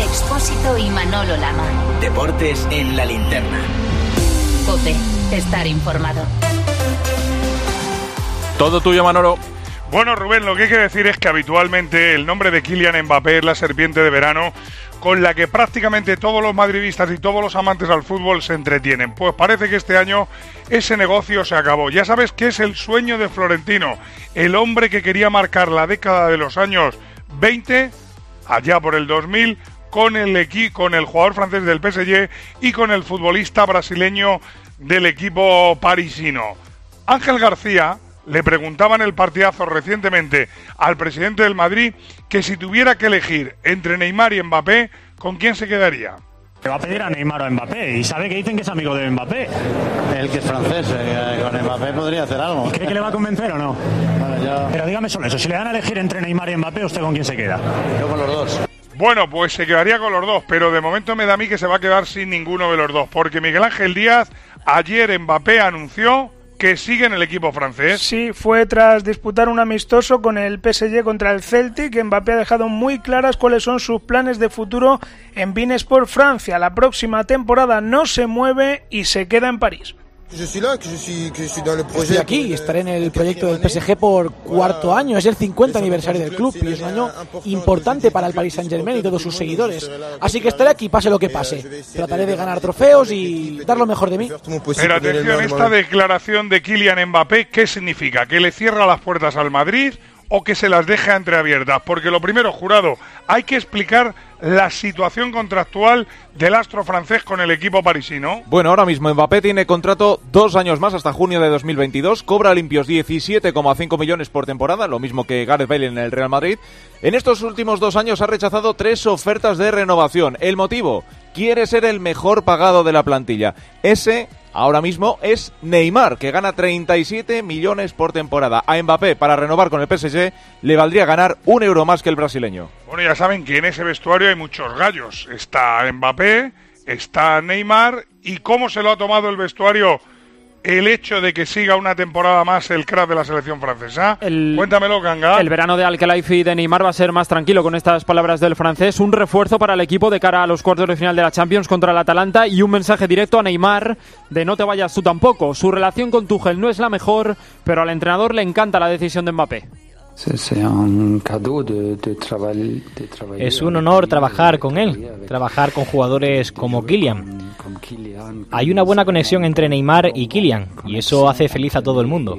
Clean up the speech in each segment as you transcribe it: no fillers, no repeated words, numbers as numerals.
Expósito y Manolo Lama. Deportes en la linterna. COPE. Estar informado. Todo tuyo, Manolo. Bueno, Rubén, lo que hay que decir es que habitualmente el nombre de Kylian Mbappé es la serpiente de verano con la que prácticamente todos los madridistas y todos los amantes al fútbol se entretienen. Pues parece que este año ese negocio se acabó. Ya sabes que es el sueño de Florentino, el hombre que quería marcar la década de los años 20, allá por el 2000, con el jugador francés del PSG y con el futbolista brasileño del equipo parisino. Ángel García le preguntaba en el partidazo recientemente al presidente del Madrid que si tuviera que elegir entre Neymar y Mbappé, ¿con quién se quedaría? Le va a pedir a Neymar o a Mbappé, y sabe que dicen que es amigo de Mbappé. El que es francés, con Mbappé podría hacer algo. ¿Cree que le va a convencer o no? Bueno, yo... Pero dígame solo eso, si le dan a elegir entre Neymar y Mbappé, ¿usted con quién se queda? Yo con los dos. Bueno, pues se quedaría con los dos, pero de momento me da a mí que se va a quedar sin ninguno de los dos, porque Miguel Ángel Díaz, ayer Mbappé anunció que sigue en el equipo francés. Sí, fue tras disputar un amistoso con el PSG contra el Celtic. Mbappé ha dejado muy claras cuáles son sus planes de futuro en Bein Sport Francia. La próxima temporada no se mueve y se queda en París. Estoy aquí y estaré en el proyecto del PSG por cuarto año. Es el 50 aniversario del club y es un año importante para el Paris Saint-Germain y todos sus seguidores. Así que estaré aquí, pase lo que pase. Trataré de ganar trofeos y dar lo mejor de mí. Pero atención, esta declaración de Kylian Mbappé, ¿qué significa? ¿Que le cierra las puertas al Madrid o que se las deja entreabiertas? Porque lo primero, jurado, hay que explicar la situación contractual del astro francés con el equipo parisino. Bueno, ahora mismo Mbappé tiene contrato 2 años más hasta junio de 2022, cobra limpios 17,5 millones por temporada, lo mismo que Gareth Bale en el Real Madrid. En estos últimos 2 años ha rechazado 3 ofertas de renovación. El motivo, quiere ser el mejor pagado de la plantilla. Ese ahora mismo es Neymar, que gana 37 millones por temporada. A Mbappé, para renovar con el PSG, le valdría ganar €1 más que el brasileño. Bueno, ya saben que en ese vestuario hay muchos gallos. Está Mbappé, está Neymar. ¿Y cómo se lo ha tomado el vestuario el hecho de que siga una temporada más el crack de la selección francesa? Cuéntamelo, Ganga. El verano de Al-Khelaifi y de Neymar va a ser más tranquilo con estas palabras del francés. Un refuerzo para el equipo de cara a los cuartos de final de la Champions contra el Atalanta y un mensaje directo a Neymar de no te vayas tú tampoco. Su relación con Tuchel no es la mejor, pero al entrenador le encanta la decisión de Mbappé. Es un honor trabajar con él, trabajar con jugadores como Kylian. Hay una buena conexión entre Neymar y Kylian y eso hace feliz a todo el mundo.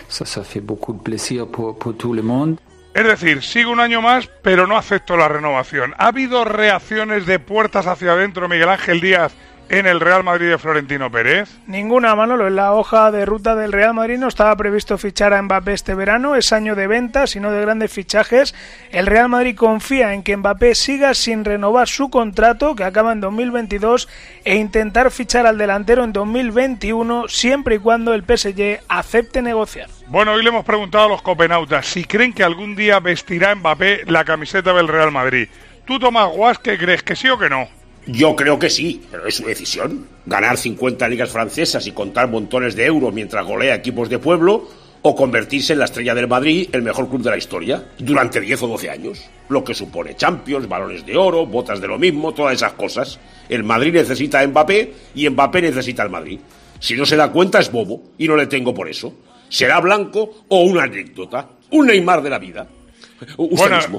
Es decir, sigo un año más, pero no acepto la renovación. ¿Ha habido reacciones de puertas hacia adentro, Miguel Ángel Díaz, en el Real Madrid de Florentino Pérez? Ninguna, Manolo. En la hoja de ruta del Real Madrid no estaba previsto fichar a Mbappé este verano. Es año de ventas y no de grandes fichajes. El Real Madrid confía en que Mbappé siga sin renovar su contrato, que acaba en 2022, e intentar fichar al delantero en 2021, siempre y cuando el PSG acepte negociar. Bueno, hoy le hemos preguntado a los copenautas si creen que algún día vestirá Mbappé la camiseta del Real Madrid. ¿Tú, Tomás Guas, qué crees, que sí o que no? Yo creo que sí, pero es su decisión. Ganar 50 ligas francesas y contar montones de euros mientras golea equipos de pueblo, o convertirse en la estrella del Madrid, el mejor club de la historia, durante 10 o 12 años. Lo que supone Champions, balones de oro, botas de lo mismo, todas esas cosas. El Madrid necesita a Mbappé y Mbappé necesita al Madrid. Si no se da cuenta es bobo, y no le tengo por eso. Será blanco o una anécdota, un Neymar de la vida. Usted mismo.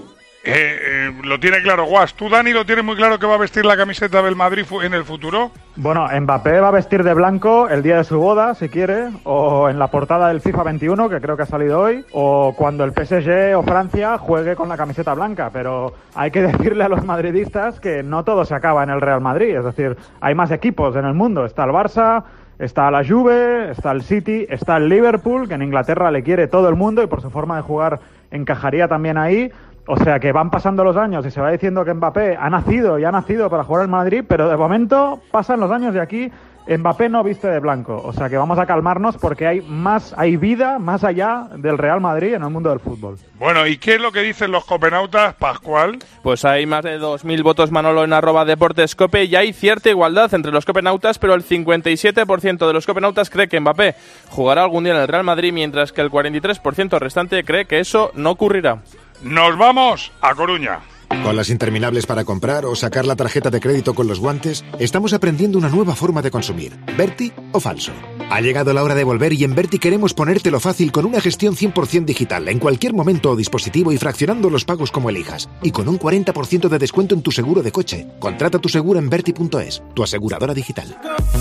Lo tiene claro Guas. ¿Tú, Dani, lo tienes muy claro que va a vestir la camiseta del Madrid en el futuro? Bueno, Mbappé va a vestir de blanco el día de su boda, si quiere, o en la portada del FIFA 21, que creo que ha salido hoy, o cuando el PSG o Francia juegue con la camiseta blanca. Pero hay que decirle a los madridistas que no todo se acaba en el Real Madrid. Es decir, hay más equipos en el mundo. Está el Barça, está la Juve, está el City, está el Liverpool, que en Inglaterra le quiere todo el mundo y por su forma de jugar encajaría también ahí. O sea que van pasando los años y se va diciendo que Mbappé ha nacido para jugar al Madrid, pero de momento pasan los años y aquí Mbappé no viste de blanco. O sea que vamos a calmarnos porque hay vida más allá del Real Madrid en el mundo del fútbol. Bueno, ¿y qué es lo que dicen los copenautas, Pascual? Pues hay más de 2.000 votos, Manolo, en @deportescope, y hay cierta igualdad entre los copenautas, pero el 57% de los copenautas cree que Mbappé jugará algún día en el Real Madrid, mientras que el 43% restante cree que eso no ocurrirá. Nos vamos a Coruña. Con las interminables para comprar o sacar la tarjeta de crédito con los guantes, estamos aprendiendo una nueva forma de consumir. ¿Berti o falso? Ha llegado la hora de volver y en Berti queremos ponértelo fácil con una gestión 100% digital, en cualquier momento o dispositivo y fraccionando los pagos como elijas. Y con un 40% de descuento en tu seguro de coche. Contrata tu seguro en Berti.es, tu aseguradora digital.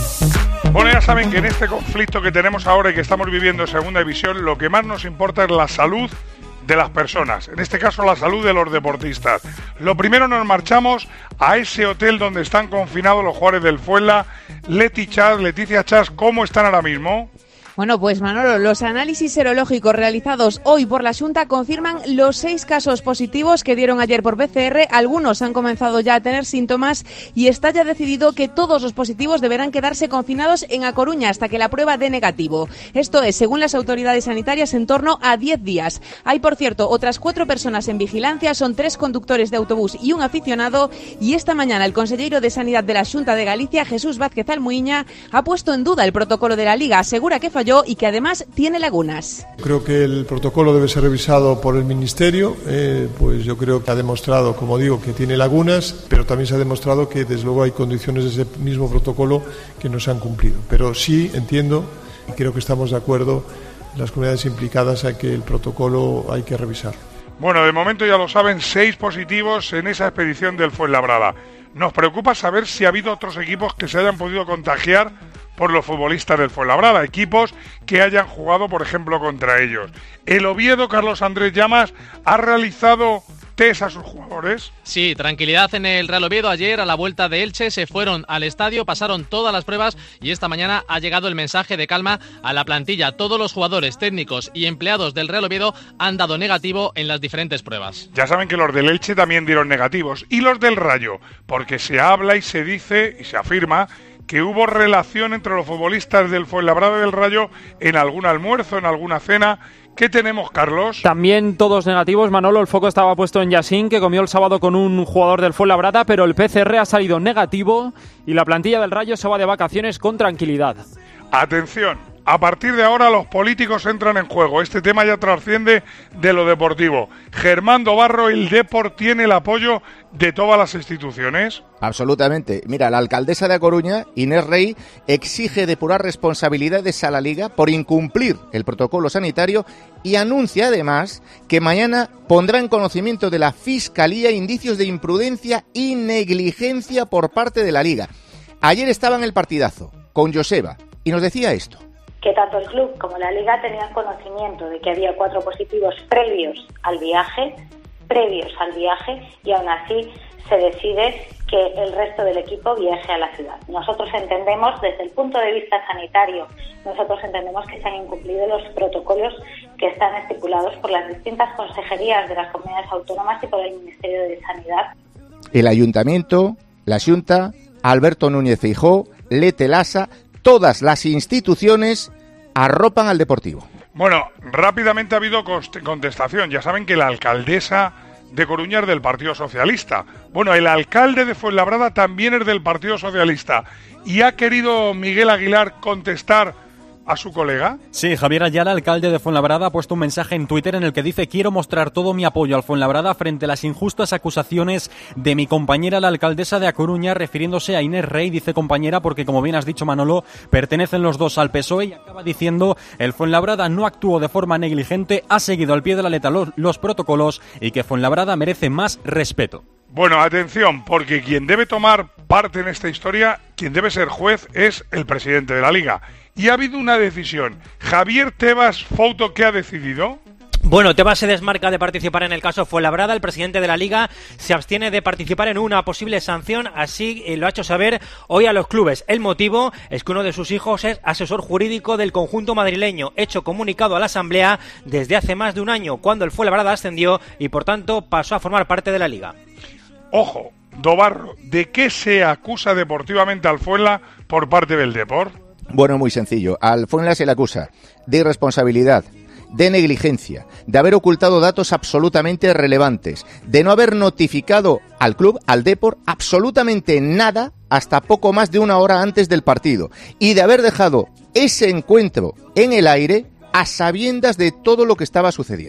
Bueno, ya saben que en este conflicto que tenemos ahora y que estamos viviendo en Segunda División, lo que más nos importa es la salud de las personas, en este caso la salud de los deportistas. Lo primero, nos marchamos a ese hotel donde están confinados los jugadores del Fuenla. Leticia Chas, ¿cómo están ahora mismo? Bueno, pues Manolo, los análisis serológicos realizados hoy por la Xunta confirman los 6 casos positivos que dieron ayer por PCR. Algunos han comenzado ya a tener síntomas y está ya decidido que todos los positivos deberán quedarse confinados en A Coruña hasta que la prueba dé negativo. Esto es, según las autoridades sanitarias, en torno a 10 días. Hay, por cierto, otras 4 personas en vigilancia, son 3 conductores de autobús y un aficionado. Y esta mañana el consejero de Sanidad de la Xunta de Galicia, Jesús Vázquez Almuiña, ha puesto en duda el protocolo de la Liga. Asegura que falló y que además tiene lagunas. Creo que el protocolo debe ser revisado por el Ministerio, pues yo creo que ha demostrado, como digo, que tiene lagunas, pero también se ha demostrado que desde luego hay condiciones de ese mismo protocolo que no se han cumplido. Pero sí entiendo y creo que estamos de acuerdo las comunidades implicadas a que el protocolo hay que revisar. Bueno, de momento ya lo saben, 6 positivos en esa expedición del Fuenlabrada. Nos preocupa saber si ha habido otros equipos que se hayan podido contagiar por los futbolistas del Fuenlabrada, equipos que hayan jugado, por ejemplo, contra ellos. El Oviedo, Carlos Andrés Llamas, ha realizado test a sus jugadores. Sí, tranquilidad en el Real Oviedo. Ayer, a la vuelta de Elche, se fueron al estadio, pasaron todas las pruebas y esta mañana ha llegado el mensaje de calma a la plantilla. Todos los jugadores, técnicos y empleados del Real Oviedo han dado negativo en las diferentes pruebas. Ya saben que los del Elche también dieron negativos. Y los del Rayo, porque se habla y se dice y se afirma que hubo relación entre los futbolistas del Fuenlabrada y del Rayo en algún almuerzo, en alguna cena. ¿Qué tenemos, Carlos? También todos negativos, Manolo. El foco estaba puesto en Yassin, que comió el sábado con un jugador del Fuenlabrada, pero el PCR ha salido negativo y la plantilla del Rayo se va de vacaciones con tranquilidad. Atención, a partir de ahora los políticos entran en juego. Este tema ya trasciende de lo deportivo. Germán Dobarro, el Depor tiene el apoyo de todas las instituciones. Absolutamente. Mira, la alcaldesa de A Coruña, Inés Rey, exige depurar responsabilidades a la Liga por incumplir el protocolo sanitario y anuncia además que mañana pondrá en conocimiento de la Fiscalía indicios de imprudencia y negligencia por parte de la Liga. Ayer estaba en el partidazo con Joseba y nos decía esto. Que tanto el club como la Liga tenían conocimiento de que había 4 positivos previos al viaje y aún así se decide que el resto del equipo viaje a la ciudad. Nosotros entendemos, desde el punto de vista sanitario, que se han incumplido los protocolos que están estipulados por las distintas consejerías de las comunidades autónomas y por el Ministerio de Sanidad. El Ayuntamiento, la Xunta, Alberto Núñez Feijóo, Lete Lasa, todas las instituciones arropan al Deportivo. Bueno, rápidamente ha habido contestación. Ya saben que la alcaldesa de Coruña es del Partido Socialista. Bueno, el alcalde de Fuenlabrada también es del Partido Socialista. ¿Y ha querido Miguel Aguilar contestar a su colega? Sí, Javier Ayala, alcalde de Fuenlabrada, ha puesto un mensaje en Twitter en el que dice: quiero mostrar todo mi apoyo al Fuenlabrada frente a las injustas acusaciones de mi compañera, la alcaldesa de A Coruña, refiriéndose a Inés Rey. Dice compañera porque, como bien has dicho, Manolo, pertenecen los dos al PSOE, y acaba diciendo: el Fuenlabrada no actuó de forma negligente, ha seguido al pie de la letra los protocolos y que Fuenlabrada merece más respeto. Bueno, atención, porque quien debe tomar parte en esta historia, quien debe ser juez, es el presidente de la Liga. Y ha habido una decisión. Javier Tebas Fouto, ¿qué ha decidido? Bueno, Tebas se desmarca de participar en el caso Fuenlabrada. El presidente de la Liga se abstiene de participar en una posible sanción, así lo ha hecho saber hoy a los clubes. El motivo es que uno de sus hijos es asesor jurídico del conjunto madrileño, hecho comunicado a la Asamblea desde hace más de un año, cuando el Fuenlabrada ascendió y por tanto pasó a formar parte de la Liga. Ojo, Dobarro, ¿de qué se acusa deportivamente al Fuenla por parte del Depor? Bueno, muy sencillo. Al Fuenla se le acusa de irresponsabilidad, de negligencia, de haber ocultado datos absolutamente relevantes, de no haber notificado al club, al Depor, absolutamente nada hasta poco más de una hora antes del partido, y de haber dejado ese encuentro en el aire a sabiendas de todo lo que estaba sucediendo.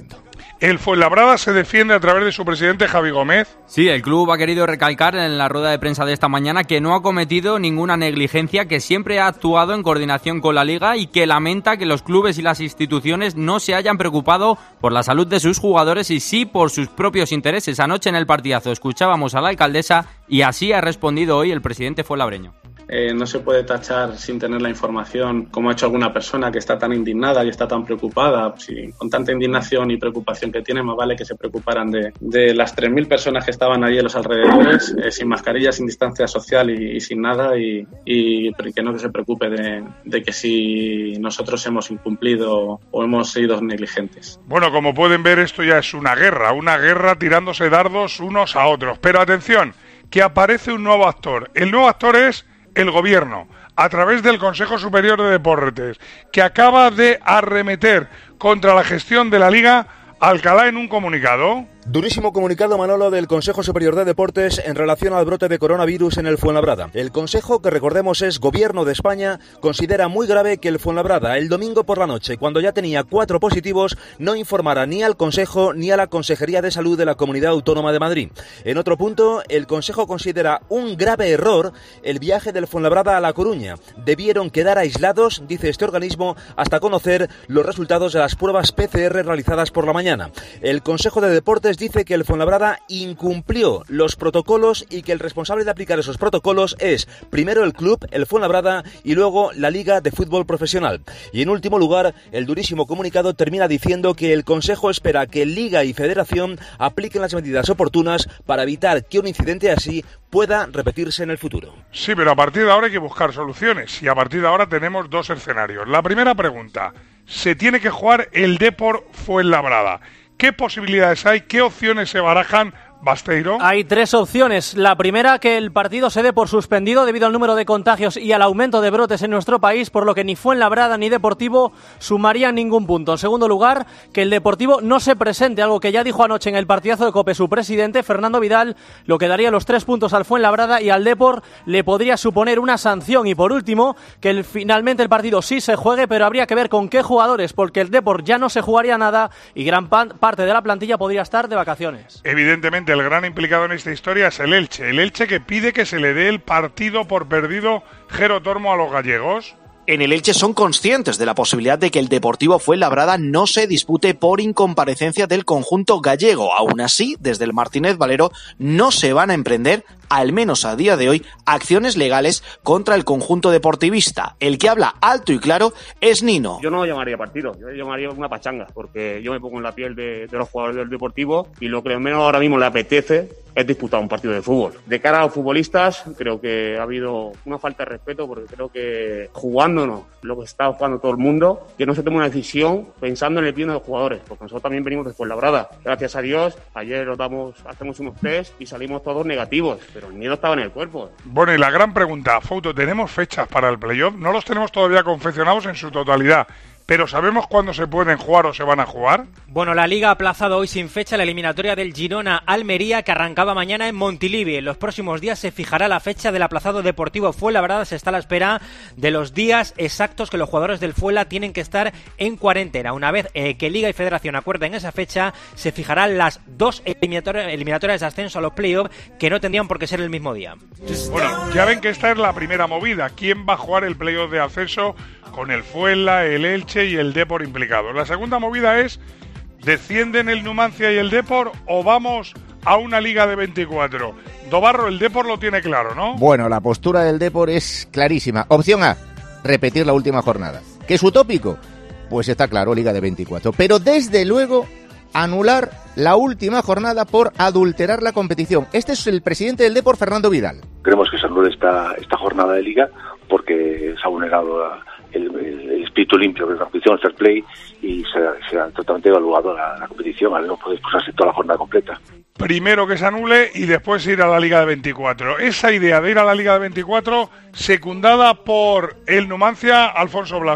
¿El Fuenlabrada se defiende a través de su presidente Javi Gómez? Sí, el club ha querido recalcar en la rueda de prensa de esta mañana que no ha cometido ninguna negligencia, que siempre ha actuado en coordinación con la Liga y que lamenta que los clubes y las instituciones no se hayan preocupado por la salud de sus jugadores y sí por sus propios intereses. Anoche en el partidazo escuchábamos a la alcaldesa y así ha respondido hoy el presidente fuenlabreño. No se puede tachar sin tener la información, como ha hecho alguna persona que está tan indignada y está tan preocupada. Si con tanta indignación y preocupación que tiene, más vale que se preocuparan de las 3.000 personas que estaban allí en los alrededores, sin mascarilla, sin distancia social y sin nada, y que no se preocupe de que si nosotros hemos incumplido o hemos sido negligentes. Bueno, como pueden ver, esto ya es una guerra tirándose dardos unos a otros. Pero atención, que aparece un nuevo actor. El nuevo actor es el Gobierno, a través del Consejo Superior de Deportes, que acaba de arremeter contra la gestión de la Liga. Alcalá en un comunicado. Durísimo comunicado, Manolo, del Consejo Superior de Deportes en relación al brote de coronavirus en el Fuenlabrada. El Consejo, que recordemos es Gobierno de España, considera muy grave que el Fuenlabrada, el domingo por la noche, cuando ya tenía 4 positivos, no informara ni al Consejo ni a la Consejería de Salud de la Comunidad Autónoma de Madrid. En otro punto, el Consejo considera un grave error el viaje del Fuenlabrada a La Coruña. Debieron quedar aislados, dice este organismo, hasta conocer los resultados de las pruebas PCR realizadas por la mañana. El Consejo de Deportes dice que el Fuenlabrada incumplió los protocolos y que el responsable de aplicar esos protocolos es primero el club, el Fuenlabrada, y luego la Liga de Fútbol Profesional. Y en último lugar, el durísimo comunicado termina diciendo que el Consejo espera que Liga y Federación apliquen las medidas oportunas para evitar que un incidente así pueda repetirse en el futuro. Sí, pero a partir de ahora hay que buscar soluciones y a partir de ahora tenemos 2 escenarios. La primera pregunta, ¿se tiene que jugar el Depor Fuenlabrada? ¿Qué posibilidades hay? ¿Qué opciones se barajan? Basteiro. Hay 3 opciones. La primera, que el partido se dé por suspendido debido al número de contagios y al aumento de brotes en nuestro país, por lo que ni Fuenlabrada ni Deportivo sumarían ningún punto. En segundo lugar, que el Deportivo no se presente, algo que ya dijo anoche en el partidazo de COPE su presidente, Fernando Vidal, lo que daría los 3 puntos al Fuenlabrada y al Depor le podría suponer una sanción. Y por último, que finalmente el partido sí se juegue, pero habría que ver con qué jugadores, porque el Depor ya no se jugaría nada y gran parte de la plantilla podría estar de vacaciones. Evidentemente, el gran implicado en esta historia es el Elche que pide que se le dé el partido por perdido Jero Tormo a los gallegos. En el Elche son conscientes de la posibilidad de que el Deportivo Fuenlabrada no se dispute por incomparecencia del conjunto gallego. Aún así, desde el Martínez Valero no se van a emprender, al menos a día de hoy, acciones legales contra el conjunto deportivista. El que habla alto y claro es Nino. Yo no lo llamaría partido, yo lo llamaría una pachanga, porque yo me pongo en la piel de los jugadores del Deportivo y lo que menos ahora mismo le apetece es disputar un partido de fútbol. De cara a los futbolistas, creo que ha habido una falta de respeto, porque creo que jugándonos lo que está jugando todo el mundo, que no se tome una decisión pensando en el bien de los jugadores, porque nosotros también venimos de Fuenlabrada. Gracias a Dios, ayer hacemos unos test y salimos todos negativos, pero el miedo estaba en el cuerpo. Bueno, y la gran pregunta, Fouto, ¿tenemos fechas para el playoff? No los tenemos todavía confeccionados en su totalidad, pero ¿sabemos cuándo se pueden jugar o se van a jugar? Bueno, la Liga ha aplazado hoy sin fecha la eliminatoria del Girona-Almería, que arrancaba mañana en Montilivi. En los próximos días se fijará la fecha del aplazado Deportivo Fuenlabrada. Se está a la espera de los días exactos que los jugadores del Fuenla tienen que estar en cuarentena. Una vez que Liga y Federación acuerden esa fecha, se fijarán las 2 eliminatorias de ascenso a los playoffs, que no tendrían por qué ser el mismo día. Bueno, ya ven que esta es la primera movida. ¿Quién va a jugar el playoff de ascenso con el Fuenla, el Elche y el Depor implicados? La segunda movida es, ¿descienden el Numancia y el Depor o vamos a una liga de 24? Dobarro, el Depor lo tiene claro, ¿no? Bueno, la postura del Depor es clarísima. Opción A, repetir la última jornada. ¿Qué es utópico? Pues está claro, liga de 24. Pero desde luego, anular la última jornada por adulterar la competición. Este es el presidente del Depor, Fernando Vidal. Queremos que se anule esta jornada de liga porque se ha vulnerado el espíritu limpio de la competición, el fair play, y se ha totalmente evaluado la competición, al no poder expulsarse toda la jornada completa. Primero que se anule y después ir a la Liga de 24. Esa idea de ir a la Liga de 24, secundada por el Numancia, Alfonso Blasco.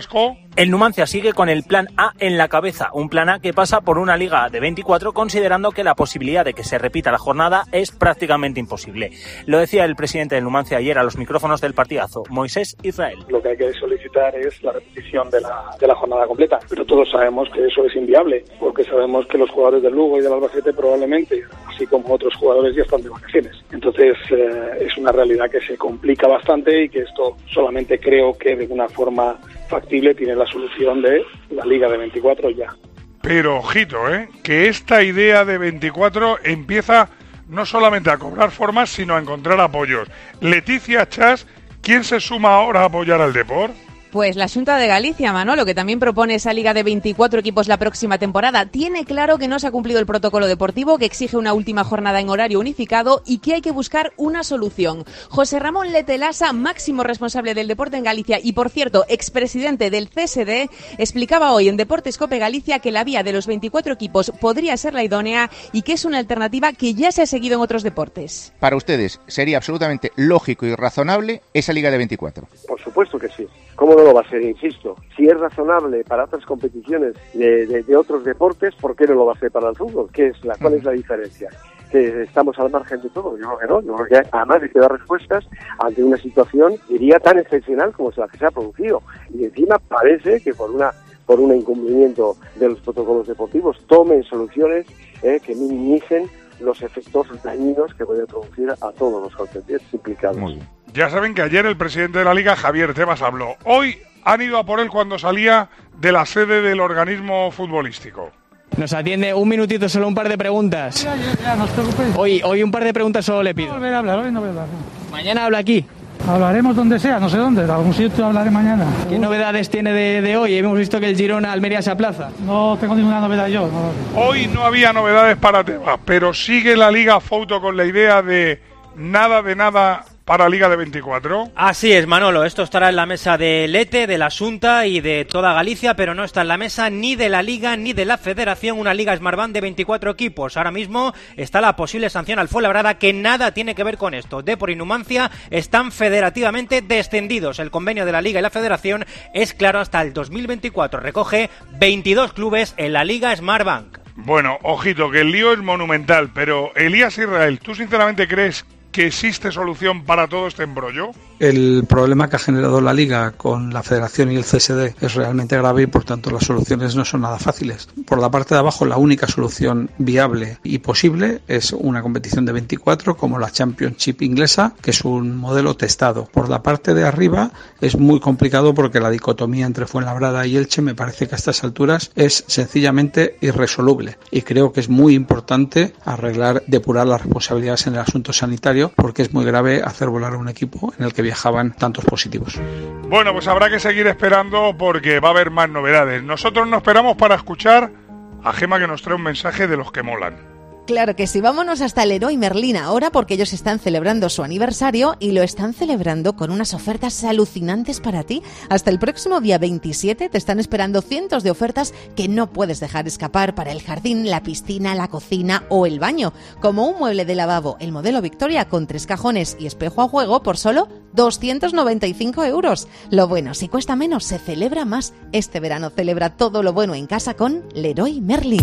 El Numancia sigue con el plan A en la cabeza, un plan A que pasa por una liga de 24, considerando que la posibilidad de que se repita la jornada es prácticamente imposible. Lo decía el presidente del Numancia ayer a los micrófonos del partidazo, Moisés Israel. Lo que hay que solicitar es la repetición de la jornada completa, pero todos sabemos que eso es inviable, porque sabemos que los jugadores del Lugo y del Albacete probablemente, así como otros jugadores, ya están de vacaciones. Entonces es una realidad que se complica bastante y que esto solamente creo que de una forma factible tiene la solución de la Liga de 24 ya. Pero ojito, que esta idea de 24 empieza no solamente a cobrar formas, sino a encontrar apoyos. Leticia, Chas, ¿quién se suma ahora a apoyar al Depor? Pues la Xunta de Galicia, Manolo, que también propone esa liga de 24 equipos la próxima temporada, tiene claro que no se ha cumplido el protocolo deportivo, que exige una última jornada en horario unificado y que hay que buscar una solución. José Ramón Letelasa, máximo responsable del deporte en Galicia y, por cierto, expresidente del CSD, explicaba hoy en Deportes Cope Galicia que la vía de los 24 equipos podría ser la idónea y que es una alternativa que ya se ha seguido en otros deportes. Para ustedes, ¿sería absolutamente lógico y razonable esa liga de 24? Por supuesto que sí. ¿Cómo no lo va a ser? Insisto, si es razonable para otras competiciones de otros deportes, ¿por qué no lo va a ser para el fútbol? ¿Cuál es la diferencia? ¿Que estamos al margen de todo? Yo creo que no. Yo creo que además hay que dar respuestas ante una situación, diría, tan excepcional como la que se ha producido. Y encima parece que por un incumplimiento de los protocolos deportivos tomen soluciones que minimicen los efectos dañinos que puede producir a todos los contendientes implicados. Muy bien. Ya saben que ayer el presidente de la Liga, Javier Tebas, habló. Hoy han ido a por él cuando salía de la sede del organismo futbolístico. Nos atiende un minutito, solo un par de preguntas. Ya, no os preocupéis. Hoy un par de preguntas solo le pido. No volveré a hablar, hoy no voy a hablar. Mañana habla aquí. Hablaremos donde sea, no sé dónde, de algún sitio hablaré mañana. ¿Qué novedades tiene de hoy? Hemos visto que el Girona Almería se aplaza. No tengo ninguna novedad yo. No. Hoy no había novedades para Tebas, pero sigue la Liga Fouto con la idea de nada para Liga de 24. Así es, Manolo, esto estará en la mesa de Lete, de la Xunta y de toda Galicia, pero no está en la mesa ni de la Liga ni de la Federación, una Liga Smartbank de 24 equipos. Ahora mismo está la posible sanción al Fuenlabrada, que nada tiene que ver con esto. Depor y Numancia están federativamente descendidos. El convenio de la Liga y la Federación es claro hasta el 2024. Recoge 22 clubes en la Liga Smartbank. Bueno, ojito, que el lío es monumental, pero Elías Israel, ¿tú sinceramente crees que existe solución para todo este embrollo? El problema que ha generado la Liga con la Federación y el CSD es realmente grave y por tanto las soluciones no son nada fáciles. Por la parte de abajo, la única solución viable y posible es una competición de 24 como la Championship inglesa, que es un modelo testado. Por la parte de arriba es muy complicado porque la dicotomía entre Fuenlabrada y Elche me parece que a estas alturas es sencillamente irresoluble y creo que es muy importante depurar las responsabilidades en el asunto sanitario, porque es muy grave hacer volar a un equipo en el que viajaban tantos positivos. Bueno, pues habrá que seguir esperando porque va a haber más novedades. Nosotros nos esperamos para escuchar a Gema, que nos trae un mensaje de los que molan. Claro que sí, vámonos hasta el Leroy Merlin ahora, porque ellos están celebrando su aniversario y lo están celebrando con unas ofertas alucinantes para ti. Hasta el próximo día 27 te están esperando cientos de ofertas que no puedes dejar escapar para el jardín, la piscina, la cocina o el baño, como un mueble de lavabo, el modelo Victoria con 3 cajones y espejo a juego por solo 295 €. Lo bueno, si cuesta menos, se celebra más. Este verano celebra todo lo bueno en casa con Leroy Merlin.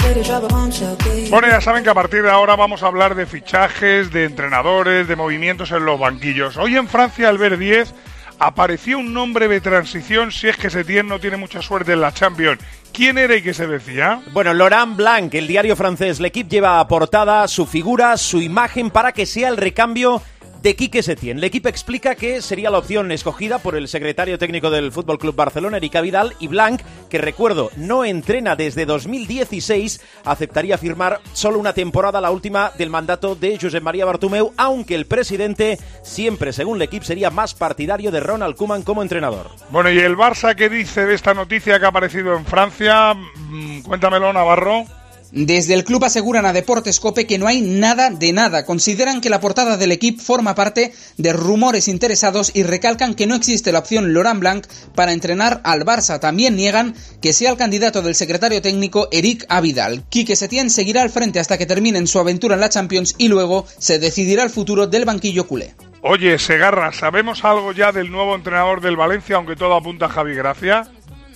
Bueno, ya saben que a partir de ahora vamos a hablar de fichajes, de entrenadores, de movimientos en los banquillos. Hoy en Francia, al ver 10, apareció un nombre de transición si es que Setién no tiene mucha suerte en la Champions. ¿Quién era y qué se decía? Bueno, Laurent Blanc, el diario francés L'Équipe, lleva a portada su figura, su imagen para que sea el recambio de Quique Setién. L'Équipe explica que sería la opción escogida por el secretario técnico del FC Barcelona, Eric Abidal, y Blanc, que recuerdo, no entrena desde 2016, aceptaría firmar solo una temporada, la última del mandato de Josep María Bartomeu, aunque el presidente, siempre según L'Équipe, sería más partidario de Ronald Koeman como entrenador. Bueno, ¿y el Barça qué dice de esta noticia que ha aparecido en Francia? Cuéntamelo, Navarro. Desde el club aseguran a Deportes Cope que no hay nada de nada. Consideran que la portada del Equipo forma parte de rumores interesados y recalcan que no existe la opción Laurent Blanc para entrenar al Barça. También niegan que sea el candidato del secretario técnico Eric Abidal. Quique Setién seguirá al frente hasta que terminen su aventura en la Champions y luego se decidirá el futuro del banquillo culé. Oye, Segarra, ¿sabemos algo ya del nuevo entrenador del Valencia, aunque todo apunta a Javi Gracia?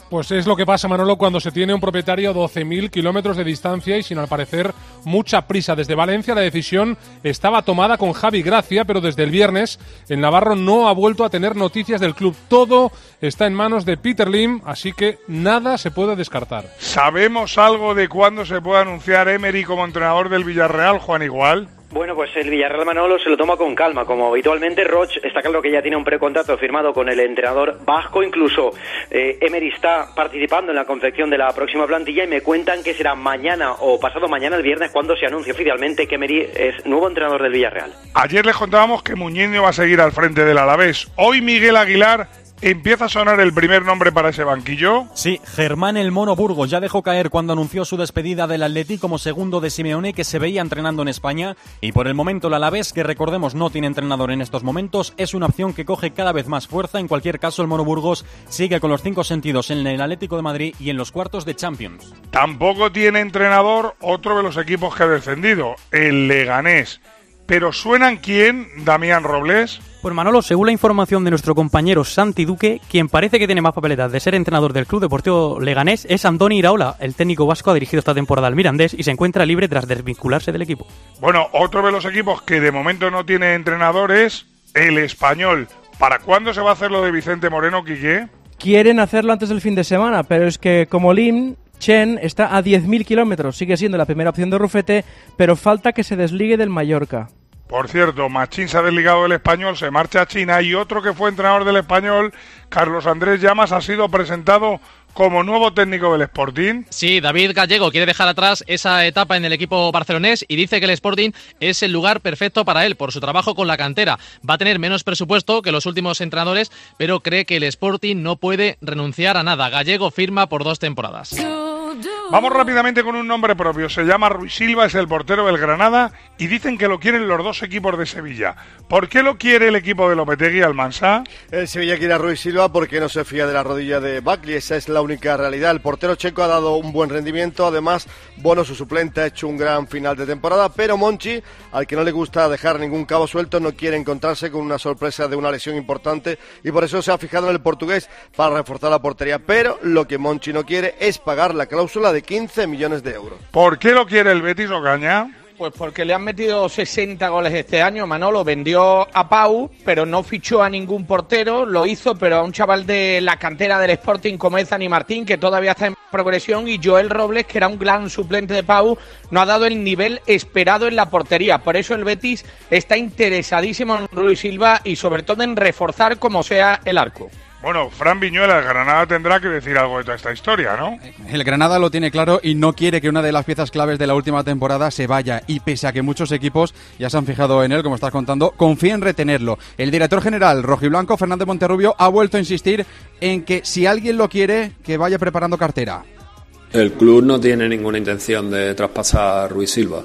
Pues es lo que pasa, Manolo, cuando se tiene un propietario a 12.000 kilómetros de distancia y sin, al parecer, mucha prisa. Desde Valencia la decisión estaba tomada con Javi Gracia, pero desde el viernes el navarro no ha vuelto a tener noticias del club. Todo está en manos de Peter Lim, así que nada se puede descartar. ¿Sabemos algo de cuándo se puede anunciar Emery como entrenador del Villarreal, Juan Igual? Bueno, pues el Villarreal, Manolo, se lo toma con calma. Como habitualmente, Roch está claro que ya tiene un precontrato firmado con el entrenador vasco. Incluso Emery está participando en la confección de la próxima plantilla y me cuentan que será mañana o pasado mañana, el viernes, cuando se anuncie oficialmente que Emery es nuevo entrenador del Villarreal. Ayer les contábamos que Muñiz va a seguir al frente del Alavés. Hoy Miguel Aguilar... ¿Empieza a sonar el primer nombre para ese banquillo? Sí, Germán el Mono Burgos ya dejó caer cuando anunció su despedida del Atleti como segundo de Simeone, que se veía entrenando en España, y por el momento el Alavés, que recordemos no tiene entrenador en estos momentos, es una opción que coge cada vez más fuerza. En cualquier caso, el Mono Burgos sigue con los 5 sentidos en el Atlético de Madrid y en los cuartos de Champions. Tampoco tiene entrenador otro de los equipos que ha descendido, el Leganés. ¿Pero suenan quién, Damián Robles? Pues Manolo, según la información de nuestro compañero Santi Duque, quien parece que tiene más papeletas de ser entrenador del Club Deportivo Leganés es Andoni Iraola. El técnico vasco ha dirigido esta temporada al Mirandés y se encuentra libre tras desvincularse del equipo. Bueno, otro de los equipos que de momento no tiene entrenador es el Español. ¿Para cuándo se va a hacer lo de Vicente Moreno, Quique? Quieren hacerlo antes del fin de semana, pero es que como Lim, Chen está a 10.000 kilómetros. Sigue siendo la primera opción de Rufete, pero falta que se desligue del Mallorca. Por cierto, Machín se ha desligado del Español, se marcha a China, y otro que fue entrenador del Español, Carlos Andrés Llamas, ha sido presentado como nuevo técnico del Sporting. Sí, David Gallego quiere dejar atrás esa etapa en el equipo barcelonés y dice que el Sporting es el lugar perfecto para él por su trabajo con la cantera. Va a tener menos presupuesto que los últimos entrenadores, pero cree que el Sporting no puede renunciar a nada. Gallego firma por 2 temporadas. Vamos rápidamente con un nombre propio. Se llama Rui Silva, es el portero del Granada y dicen que lo quieren los 2 equipos de Sevilla. ¿Por qué lo quiere el equipo de Lopetegui, Almansa? El Sevilla quiere a Rui Silva porque no se fía de la rodilla de Bakley. Esa es la única realidad. El portero checo ha dado un buen rendimiento. Además, Bono, su suplente, ha hecho un gran final de temporada. Pero Monchi, al que no le gusta dejar ningún cabo suelto, no quiere encontrarse con una sorpresa de una lesión importante y por eso se ha fijado en el portugués para reforzar la portería. Pero lo que Monchi no quiere es pagar la cláusula de 15 millones de euros. ¿Por qué lo quiere el Betis, Ocaña? Pues porque le han metido 60 goles este año. Manolo vendió a Pau, pero no fichó a ningún portero. Lo hizo, pero a un chaval de la cantera del Sporting como es Dani Martín, que todavía está en progresión, y Joel Robles, que era un gran suplente de Pau, no ha dado el nivel esperado en la portería. Por eso el Betis está interesadísimo en Rui Silva y sobre todo en reforzar como sea el arco. Bueno, Fran Viñuela, el Granada tendrá que decir algo de toda esta historia, ¿no? El Granada lo tiene claro y no quiere que una de las piezas claves de la última temporada se vaya. Y pese a que muchos equipos ya se han fijado en él, como estás contando, confía en retenerlo. El director general rojiblanco, Fernández Monterrubio, ha vuelto a insistir en que si alguien lo quiere, que vaya preparando cartera. El club no tiene ninguna intención de traspasar a Rui Silva.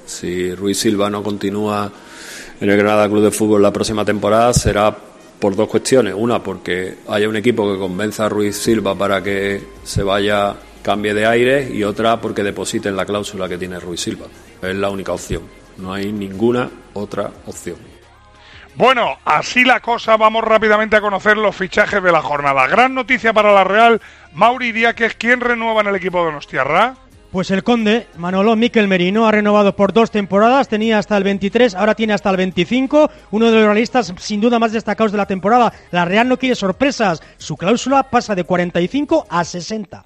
Si Rui Silva no continúa en el Granada Club de Fútbol la próxima temporada, será por 2 cuestiones. Una, porque haya un equipo que convenza a Rui Silva para que se vaya, cambie de aire, y otra, porque depositen la cláusula que tiene Rui Silva. Es la única opción. No hay ninguna otra opción. Bueno, así la cosa. Vamos rápidamente a conocer los fichajes de la jornada. Gran noticia para la Real. Mauri Díaz, que es quien renueva en el equipo de Donostiarra. Pues el Conde, Manolo, Mikel Merino, ha renovado por 2 temporadas, tenía hasta el 23, ahora tiene hasta el 25, uno de los realistas sin duda más destacados de la temporada. La Real no quiere sorpresas, su cláusula pasa de 45 a 60.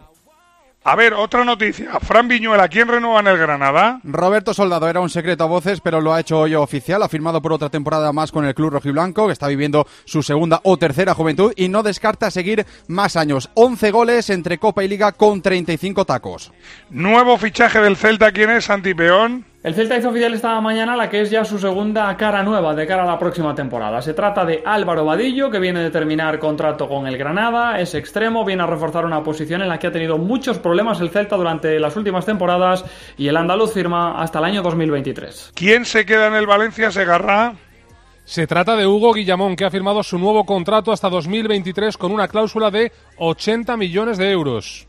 A ver, otra noticia. Fran Viñuela, ¿quién renueva en el Granada? Roberto Soldado, era un secreto a voces, pero lo ha hecho hoy oficial. Ha firmado por otra temporada más con el club rojiblanco, que está viviendo su segunda o tercera juventud y no descarta seguir más años. 11 goles entre Copa y Liga con 35 tacos. Nuevo fichaje del Celta, ¿quién es, Santi Peón? El Celta hizo oficial esta mañana la que es ya su segunda cara nueva de cara a la próxima temporada. Se trata de Álvaro Vadillo, que viene de terminar contrato con el Granada, es extremo, viene a reforzar una posición en la que ha tenido muchos problemas el Celta durante las últimas temporadas, y el andaluz firma hasta el año 2023. ¿Quién se queda en el Valencia, Segarra? Se trata de Hugo Guillamón, que ha firmado su nuevo contrato hasta 2023 con una cláusula de 80 millones de euros.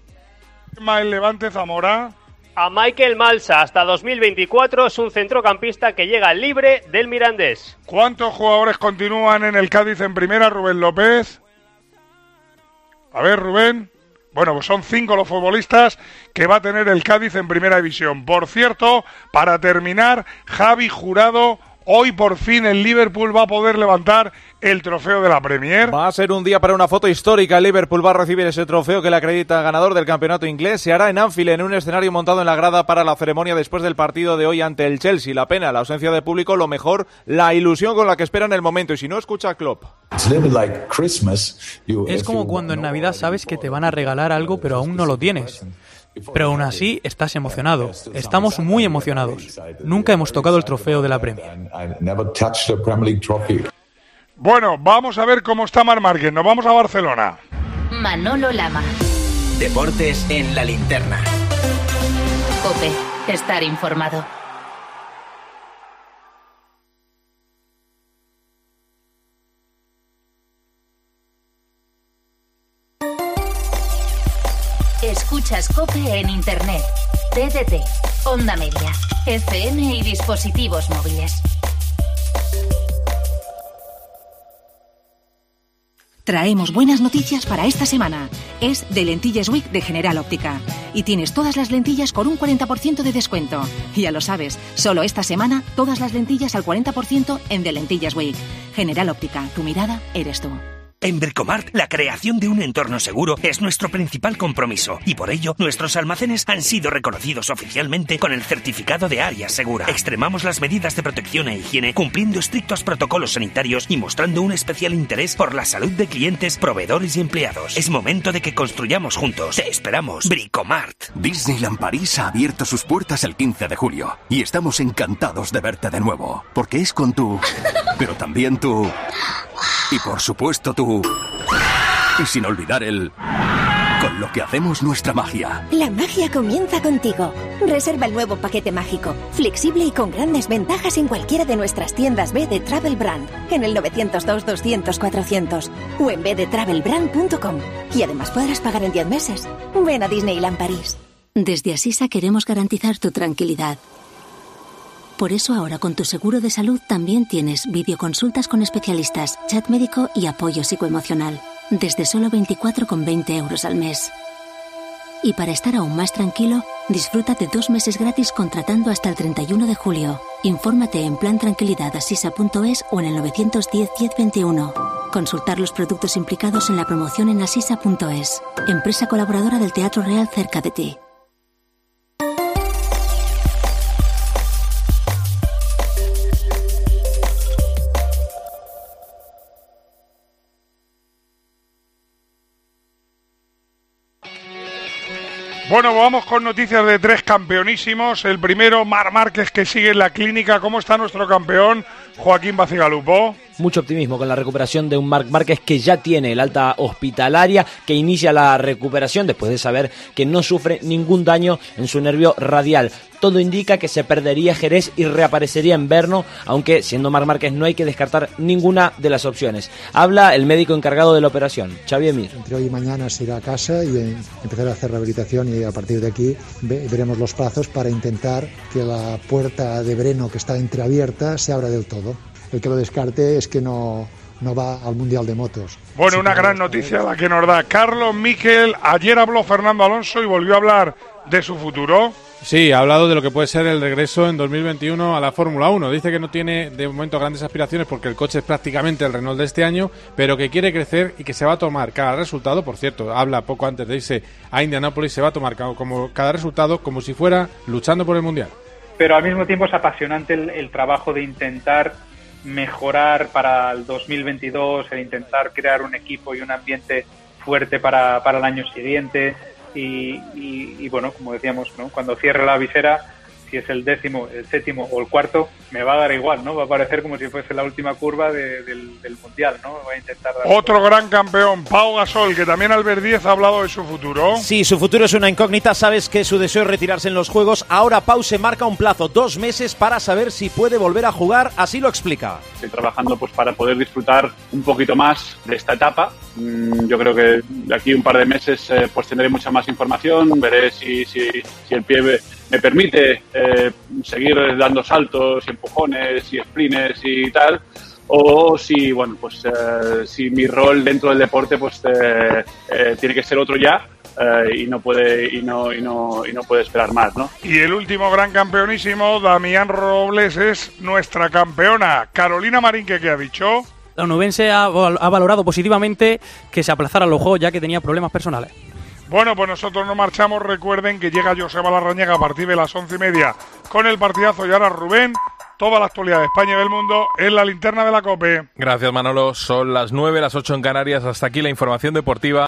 El Levante, Zamora. A Michael Malsa hasta 2024, es un centrocampista que llega libre del Mirandés. ¿Cuántos jugadores continúan en el Cádiz en primera, Rubén López? A ver, Rubén. Bueno, pues son 5 los futbolistas que va a tener el Cádiz en Primera División. Por cierto, para terminar, Javi Jurado, hoy por fin el Liverpool va a poder levantar el trofeo de la Premier. Va a ser un día para una foto histórica. El Liverpool va a recibir ese trofeo que le acredita ganador del campeonato inglés. Se hará en Anfield, en un escenario montado en la grada para la ceremonia después del partido de hoy ante el Chelsea. La pena, la ausencia de público, lo mejor, la ilusión con la que esperan el momento. Y si no, escucha a Klopp. Es como cuando en Navidad sabes que te van a regalar algo pero aún no lo tienes. Pero aún así estás emocionado. Estamos muy emocionados. Nunca hemos tocado el trofeo de la Premier. Bueno, vamos a ver cómo está Marc Márquez. Nos vamos a Barcelona. Manolo Lama. Deportes en la linterna. COPE. Estar informado. Escuchas COPE en Internet, TDT, Onda Media, FM y dispositivos móviles. Traemos buenas noticias para esta semana. Es The Lentillas Week de General Óptica. Y tienes todas las lentillas con un 40% de descuento. Ya lo sabes, solo esta semana todas las lentillas al 40% en The Lentillas Week. General Óptica, tu mirada eres tú. En Bricomart, la creación de un entorno seguro es nuestro principal compromiso y por ello nuestros almacenes han sido reconocidos oficialmente con el certificado de área segura. Extremamos las medidas de protección e higiene cumpliendo estrictos protocolos sanitarios y mostrando un especial interés por la salud de clientes, proveedores y empleados. Es momento de que construyamos juntos. Te esperamos. Bricomart. Disneyland París ha abierto sus puertas el 15 de julio y estamos encantados de verte de nuevo, porque es con tú, pero también tú y por supuesto tú. Y sin olvidar con lo que hacemos nuestra magia. La magia comienza contigo. Reserva el nuevo paquete mágico, flexible y con grandes ventajas en cualquiera de nuestras tiendas B de Travel Brand, en el 902-200-400 o en bdetravelbrand.com. Y además podrás pagar en 10 meses. Ven a Disneyland París. Desde Asisa queremos garantizar tu tranquilidad. Por eso ahora con tu seguro de salud también tienes videoconsultas con especialistas, chat médico y apoyo psicoemocional. Desde solo 24,20 € al mes. Y para estar aún más tranquilo, disfruta de 2 meses gratis contratando hasta el 31 de julio. Infórmate en plantranquilidadasisa.es o en el 910 1021. Consultar los productos implicados en la promoción en asisa.es. Empresa colaboradora del Teatro Real cerca de ti. Bueno, vamos con noticias de 3 campeonísimos. El primero, Marc Márquez, que sigue en la clínica. ¿Cómo está nuestro campeón, Joaquín Bacigalupo? Mucho optimismo con la recuperación de un Marc Márquez que ya tiene el alta hospitalaria, que inicia la recuperación después de saber que no sufre ningún daño en su nervio radial. Todo indica que se perdería Jerez y reaparecería en Brno, aunque siendo Marc Márquez no hay que descartar ninguna de las opciones. Habla el médico encargado de la operación, Xavi Emir. Entre hoy y mañana se irá a casa y empezar a hacer rehabilitación y a partir de aquí veremos los plazos para intentar que la puerta de Brno que está entreabierta se abra del todo. El que lo descarte es que no va al Mundial de Motos. Bueno, una gran noticia la que nos da Carlos Miquel. Ayer habló Fernando Alonso y volvió a hablar de su futuro. Sí, ha hablado de lo que puede ser el regreso en 2021 a la Fórmula 1. Dice que no tiene de momento grandes aspiraciones porque el coche es prácticamente el Renault de este año, pero que quiere crecer y que se va a tomar cada resultado. Por cierto, habla poco antes de irse a Indianápolis, se va a tomar como cada resultado como si fuera luchando por el Mundial. Pero al mismo tiempo es apasionante el trabajo de intentar mejorar para el 2022, el intentar crear un equipo y un ambiente fuerte para el año siguiente y bueno, como decíamos, ¿no? Cuando cierre la visera, si es el 10º, el 7º o el 4º, me va a dar igual, ¿no? Va a parecer como si fuese la última curva del Mundial, ¿no? Voy a intentar dar otro gran campeón, Pau Gasol, que también Albert Díez ha hablado de su futuro. Sí, su futuro es una incógnita. Sabes que su deseo es retirarse en los Juegos. Ahora Pau se marca un plazo, 2 meses, para saber si puede volver a jugar. Así lo explica. Estoy trabajando pues para poder disfrutar un poquito más de esta etapa. Yo creo que de aquí un par de meses pues tendré mucha más información. Veré si el pie me permite seguir dando saltos y empujones y sprints y tal, o si, bueno, pues si mi rol dentro del deporte pues tiene que ser otro ya. Y no puede esperar más, ¿no? Y el último gran campeonísimo, Damián Robles, es nuestra campeona. Carolina Marín, ¿qué ha dicho? La onubense ha valorado positivamente que se aplazaran los juegos ya que tenía problemas personales. Bueno, pues nosotros nos marchamos. Recuerden que llega Joseba Larrañaga a partir de las 11:30 con el partidazo. Y ahora Rubén, toda la actualidad de España y del mundo en la linterna de la COPE. Gracias, Manolo. Son las 9, las 8 en Canarias. Hasta aquí la información deportiva.